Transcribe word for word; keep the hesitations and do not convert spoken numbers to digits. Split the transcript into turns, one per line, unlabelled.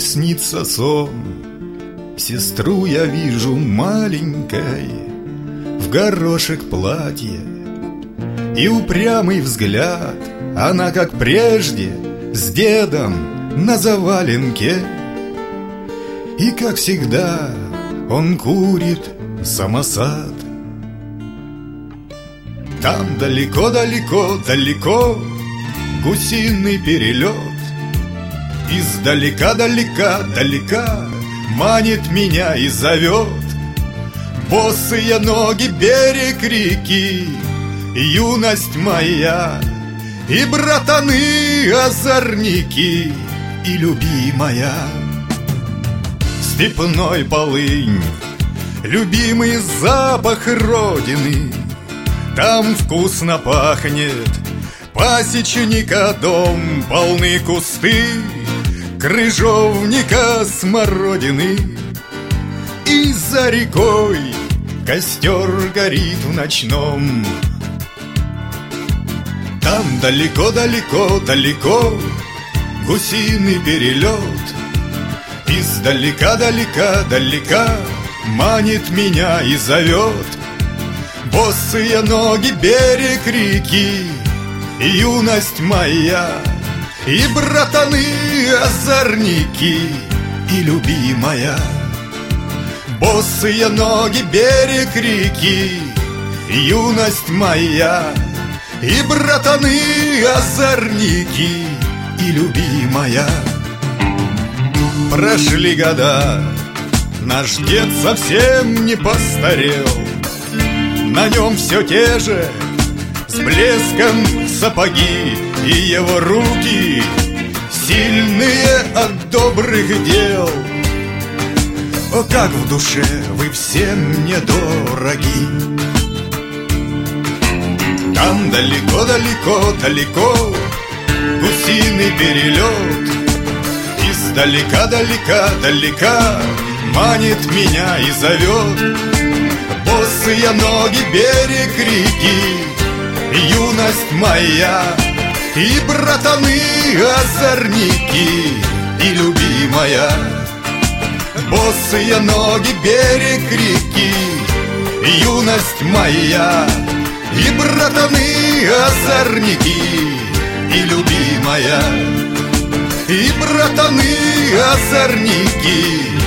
снится сон. Сестру я вижу маленькой, в горошек платье, и упрямый взгляд. Она, как прежде, с дедом на заваленке. И, как всегда, он курит самосад. Там далеко-далеко-далеко гусиный перелет. Издалека-далека-далека манит меня и зовет. Босые ноги, берег реки, юность моя, и братаны-озорники, и любимая. Степной полынь, любимый запах родины. Там вкусно пахнет пасечника дом, полны кусты крыжовника, смородины. И за рекой костер горит в ночном. Там далеко-далеко-далеко гусиный перелет. Издалека-далека-далека манит меня и зовет. Босые ноги, берег реки, юность моя, и братаны-озорники, и любимая. Босые ноги, берег реки, юность моя, и братаны-озорники, и любимая. Прошли года, наш дед совсем не постарел. На нем все те же, с блеском сапоги, и его руки сильные от добрых дел. О, как в душе вы все мне дороги! Там далеко-далеко-далеко гусиный перелет. Издалека-далека-далека манит меня и зовет. Босые ноги, берег реки, юность моя, и братаны-озорники, и любимая. Босые ноги, берег реки, юность моя, и братаны-озорники, и любимая. И братаны-озорники,